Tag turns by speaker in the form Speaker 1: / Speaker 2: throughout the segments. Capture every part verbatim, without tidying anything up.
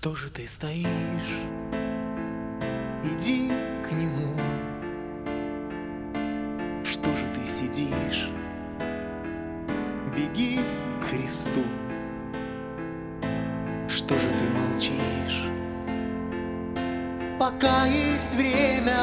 Speaker 1: Что же ты стоишь? Иди к нему. Что же ты сидишь? Беги к Христу. Что же ты молчишь? Пока есть время,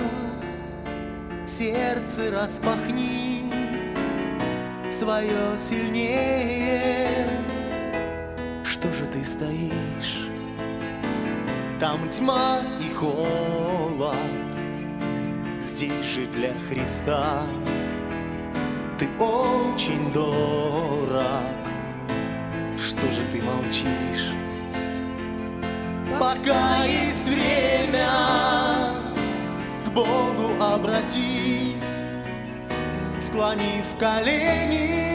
Speaker 1: сердце распахни свое сильнее. Что же ты стоишь? Там тьма и холод, здесь же для Христа ты очень дорог. Что же ты молчишь? Пока есть время, к Богу обратись, склонив колени.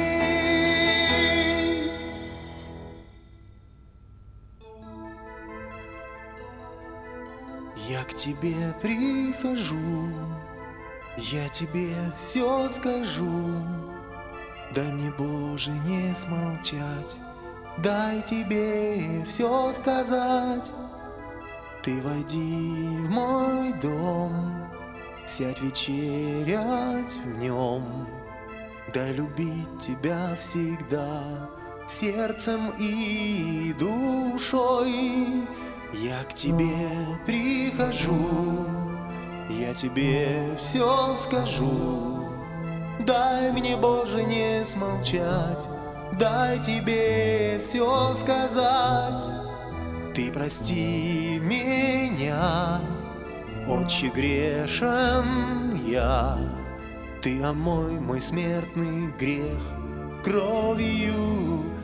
Speaker 1: Я к тебе прихожу, я тебе все скажу. Дай мне, Боже, не смолчать, дай тебе все сказать. Ты войди в мой дом, сядь вечерять в нем. Дай любить тебя всегда, сердцем и душой. Я к тебе прихожу, я тебе все скажу. Дай мне, Боже, не смолчать, дай тебе все сказать. Ты прости меня, Отче, грешен я. Ты омой мой смертный грех кровью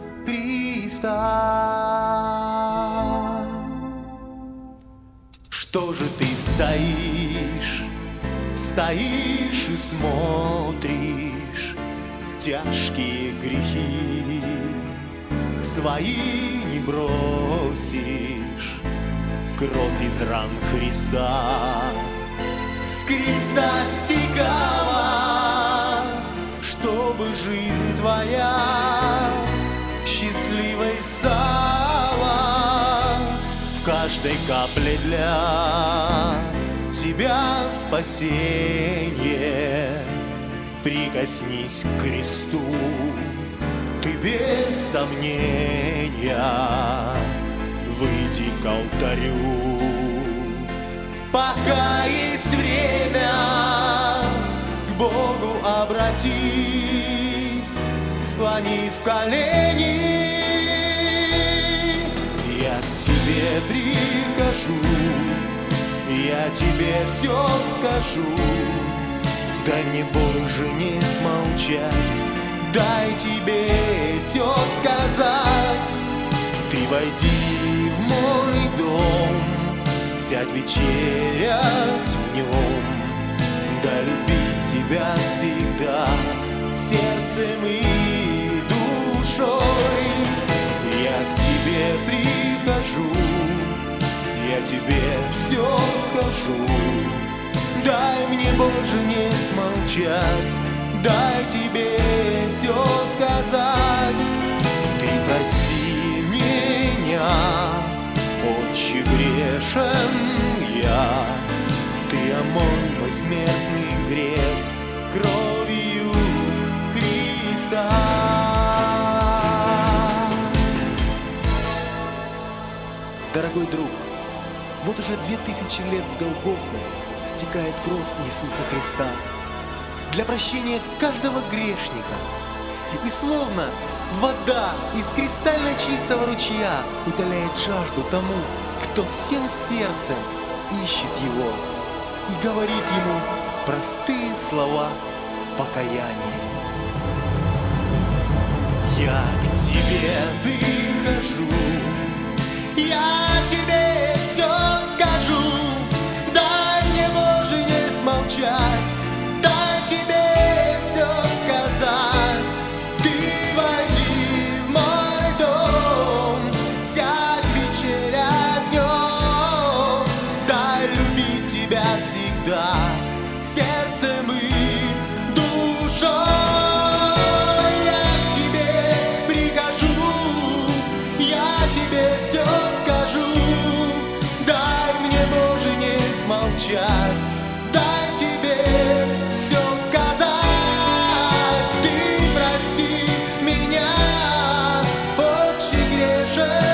Speaker 1: Христа. Что же ты стоишь, стоишь и смотришь тяжкие грехи свои не бросишь, кровь из ран Христа с креста стекала, чтобы жизнь твоя счастливой стала. В каждой капле для тебя спасение. Прикоснись к кресту, ты без сомнения выйди к алтарю. Пока есть время, к Богу обратись, склонив колени. Я к тебе прикажу, я тебе все скажу. Дай мне, Боже, не смолчать, дай тебе все сказать. Ты войди в мой дом, сядь вечерять в нем. Дай любить тебя всегда, сердцем и душой. Я к тебе прихожу, я тебе все скажу. Дай мне, Боже, не смолчать, дай тебе все сказать. Ты прости меня, Отче, грешен я. Ты омой мой смертный грех кровью Христа. Дорогой друг, вот уже две тысячи лет с Голгофы стекает кровь Иисуса Христа для прощения каждого грешника. И словно вода из кристально чистого ручья утоляет жажду тому, кто всем сердцем ищет Его и говорит Ему простые слова покаяния. Я к тебе прихожу, я тебе все скажу. Дай мне, Боже, не смолчать, дай тебе все сказать. Ты войди в мой дом, сядь вечерять днем. Дай любить тебя всегда, сердцем и душой. Я к тебе прихожу, я тебе все скажу. молчать, дай тебе все сказать. Ты прости меня, очень грешен.